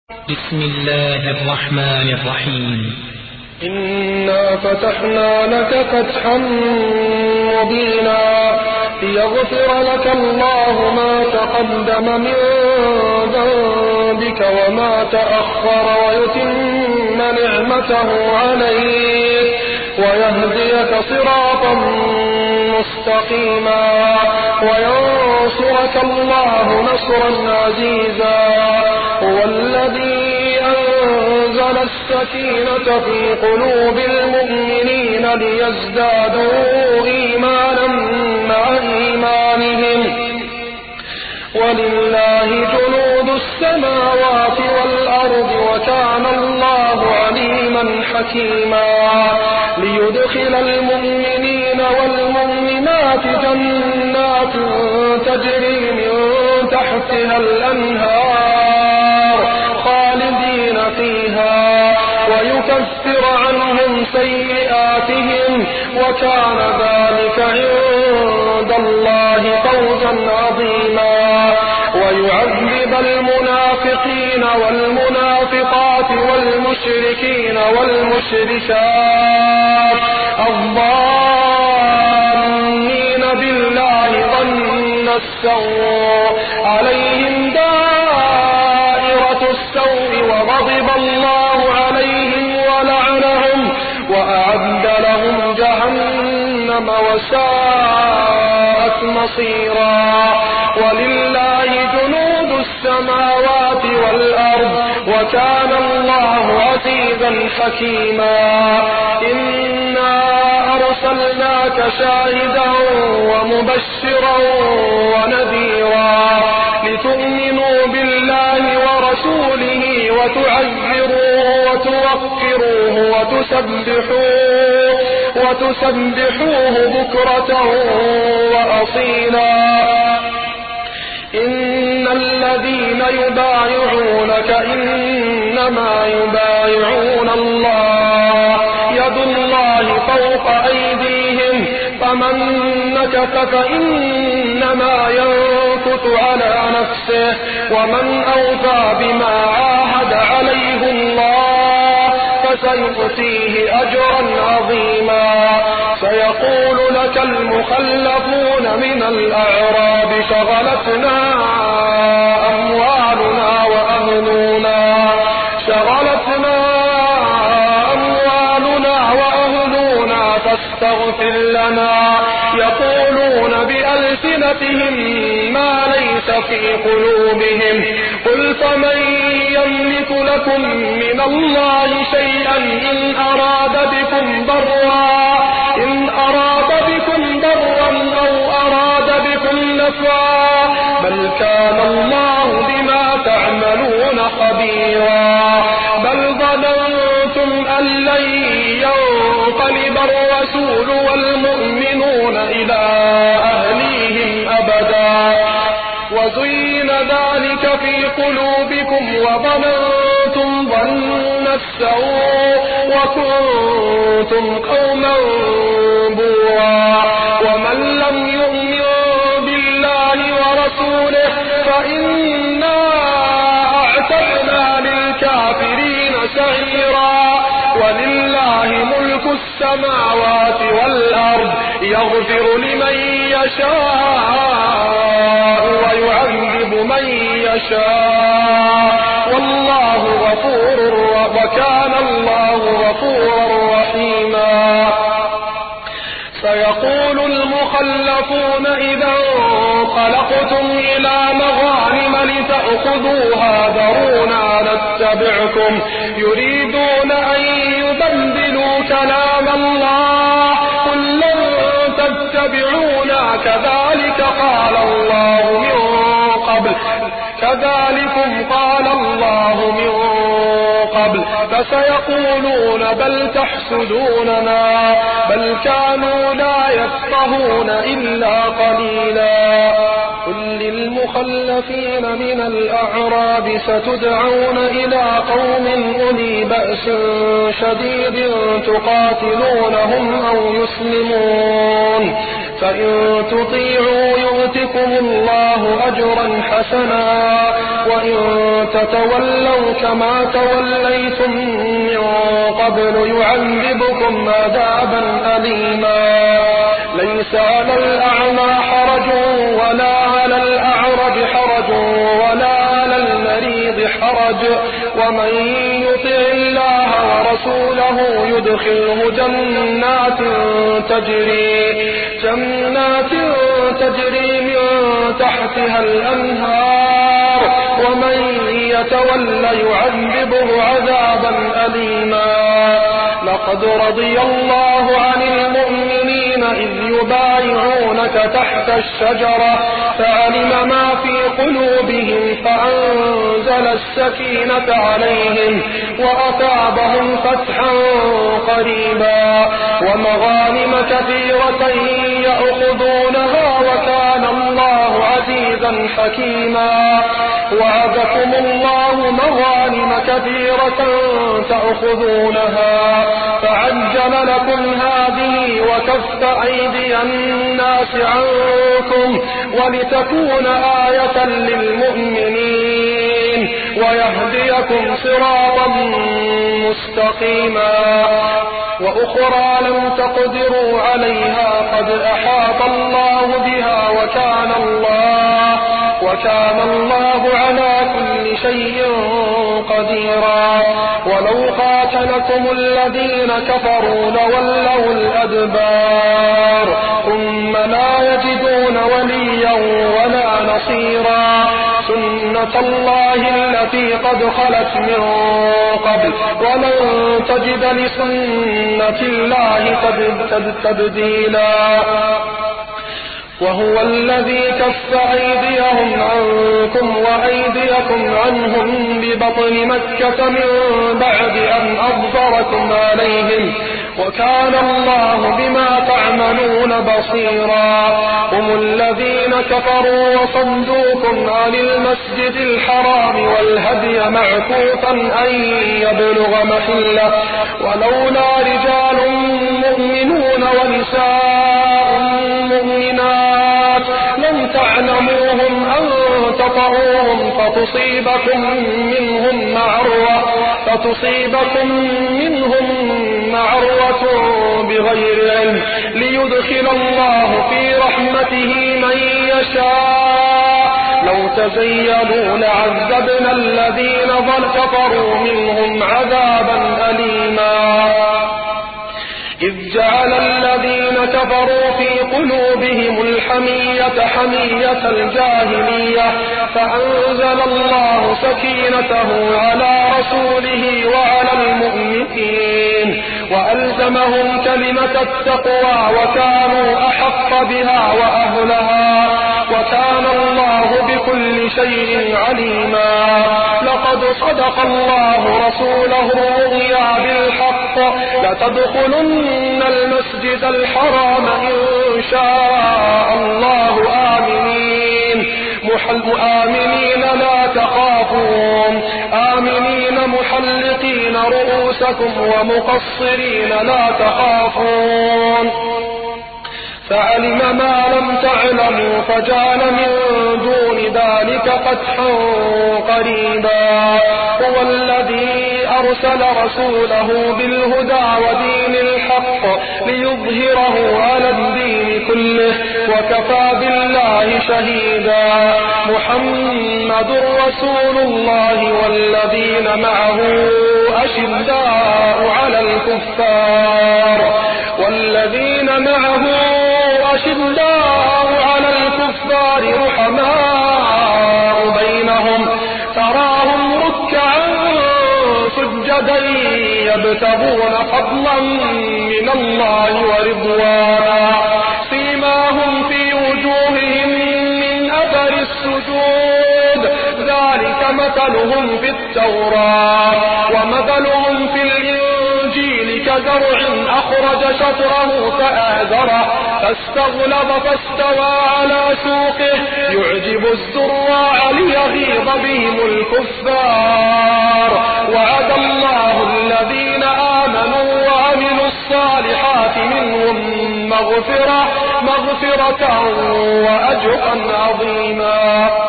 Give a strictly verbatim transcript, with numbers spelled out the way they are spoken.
بسم الله الرحمن الرحيم. إنا فتحنا لك فتحا مبينا ليغفر لك الله ما تقدم من ذنبك وما تأخر ويتم نعمته عليك ويهديك صراطا مستقيما وينصرك الله نصرا عزيزا. هو الذي أنزل السكينة في قلوب المؤمنين ليزدادوا إيمانا مع إيمانهم ولله جنود السماوات والأرض وكان الله عليما حكيما. ليدخل المؤمنين والمؤمنات جنات تجري من تحتها الأنهار خالدين فيها ويكفر عنهم سيئاتهم وكان ذلك عند الله فوزا عظيما. ويعذب المنافقين والمنافقات والمشركين والمشركات الظانين بالله ظن السوء عليهم دائرة السوء وغضب الله عليهم ولعنهم وأعد لهم جهنم وساءت مصيرا. ولله جنود السماوات والأرض وكان الله عزيزا حكيما. إنا أرسلناك شاهدا ومبشرا ونذيرا لتؤمنوا بالله ورسوله وتعزروه وتوقروه وتسبحوه وتسبحوه بكرة وأصيلا. إن الذين يبايعونك إنما يبايعون الله يد الله فوق أيديهم فمن نكث فإنما ينكث على نفسه ومن أوفى بما عاهد عليه الله فسيؤتيه أجرا عظيما. سيقول لك المخلفون من الأعراب شغلتنا أموالنا وأهلنا شغلتنا أموالنا وأهلنا فاستغفر لنا. يقولون بألسنتهم ما ليس في قلوبهم قل فمن يملك لكم من الله شيئا إن أراد بكم ضرا إن أراد بكم ضرا أو أراد بكم نفعا بل كان الله بما تعملون خبيرا. بل ظننتم أن لن ينقلب الرسول والمؤمنون إلى أهليهم أبدا وزين ذلك في قلوبكم وظننتم ظن السوء وكنتم قوما بورا. ومن لم يؤمن بالله ورسوله فإنا أعتدنا للكافرين سعيرا. ولله ملك السماوات والأرض يغفر لمن يشاء ويعذب من يشاء والله غفور وكان الله غفورا رحيما. سيقول المخلفون إذا انطلقتم إلى مغانم لتأخذوها ذرونا نتبعكم يريدون أن يبدلوا كلام الله قل لن تتبعونا كذلك قال الله من قبل كذلكم قال الله من قبل فسيقولون بل تحسدوننا بل كانوا لا يفقهون إلا قليلا. قل للمخلفين من الأعراب ستدعون إلى قوم أولي بأس شديد تقاتلونهم أو يسلمون فإن تطيعوا يؤتكم الله أجرا حسنا وإن تتولوا كما توليتم من قبل يعذبكم عذابا أليما ليس على الأعمى حرج ولا على الأعرج حرج ولا على المريض حرج ومن يطع الله ورسوله يدخله جنات تجري جنات تجري من تحتها الأنهار ومن يتولى يعذبه عذابا أليما لقد رضي الله عن المؤمنين إذ يبايعونك تحت الشجرة فعلم ما في قلوبهم فأنزل السكينة عليهم وأثابهم فتحا قريبا ومغانم كثيرة يأخذونها وكان الله عزيزا حكيما وعدكم الله مغانم كثيرة تأخذونها فعجل لكم هذه وكف أيدي الناس عنكم ولتكون آية للمؤمنين ويهديكم صراطا مستقيما وأخرى لم تقدروا عليها قد أحاط الله بها وكان الله وكان الله على كل شيء قديرا ولو قاتلكم الذين كفروا لولوا الأدبار ثم لا يجدون وليا ولا نصيرا سنة الله التي قد خلت من قبل ولن تجد لسنة الله تبديلا وهو الذي كف أيديهم عنكم وأيديكم عنهم ببطن مكة من بعد أن أظفركم عليهم وكان الله بما تعملون بصيرا هم الذين كفروا وصدوكم عن المسجد الحرام والهدي معكوفا أن يبلغ محله ولولا رجال مؤمنون ونساء مؤمنات لم تعلموهم أن تطعوهم فتصيبكم منهم معرة فتصيبكم منهم معرة بغير علم ليدخل الله في رحمته من يشاء لو تزينوا لعذبنا الذين كفروا منهم عذابا أليما إذ جعل الذين كفروا في قلوبهم الحمية حمية الجاهلية فأنزل الله سكينته على رسوله وعلى المؤمنين وألزمهم كلمة التقوى وكانوا أحق بها وأهلها وكان الله بكل شيء عليما لقد صدق الله رسوله الرؤيا بالحق لتدخلن المسجد الحرام إن شاء الله آمنين آمنين لا تخافون آمنين محلقين رؤوسكم ومقصرين لا تخافون فعلم ما لم تعلموا فجعل من دون ذلك فتحا قريبا هو الذي أرسل رسوله بالهدى ودين الحق ليظهره على الدين كله وكفى بالله شهيدا محمد رسول الله والذين معه أشداء على الكفار والذين معه أشداء على الكفار رحماء بينهم تراهم ركعا سجدا يبتغون فضلا من الله ورضوانا سيماهم في وجوههم من أثر السجود ذلك مثلهم في التوراة ومثلهم في الإنجيل كزرع أخرج شطره فآزره فاستغلظ فاستوى على سوقه يعجب الزراع ليغيظ بهم الكفار وعد الله الذين آمنوا وعملوا الصالحات منهم مغفرة مغفرة وأجرا عظيما.